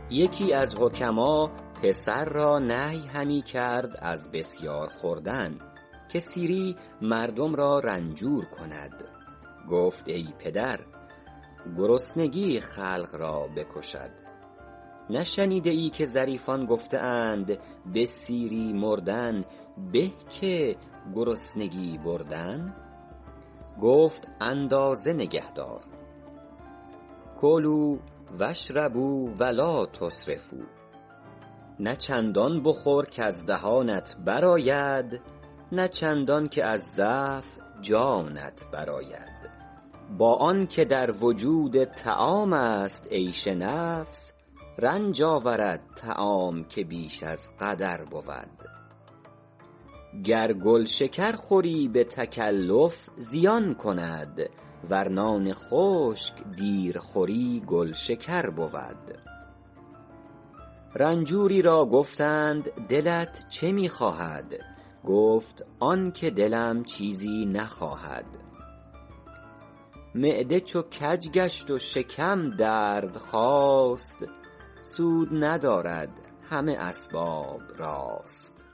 یکی از حکما پسر را نهی همی کرد از بسیار خوردن که سیری مردم را رنجور کند. گفت ای پدر، گرسنگی خلق را بکشد. نشنیده ای که ظریفان گفته اند به سیری مردن به که گرسنگی بردن؟ گفت اندازه نگه دار. کلوا واشربوا ولا تسرفوا. نه چندان بخور کز دهانت برآید، نه چندان که از ضعف جانت برآید. با آن که در وجود طعام است عیش نفس، رنج آورد طعام که بیش از قدر بود. گر گل شکر خوری به تکلف زیان کند، ور نان خشک دیر خوری گل شکر بود. رنجوری را گفتند دلت چه می خواهد؟ گفت آن که دلم چیزی نخواهد. معده چو کج گشت و شکم درد خاست، سود ندارد همه اسباب راست.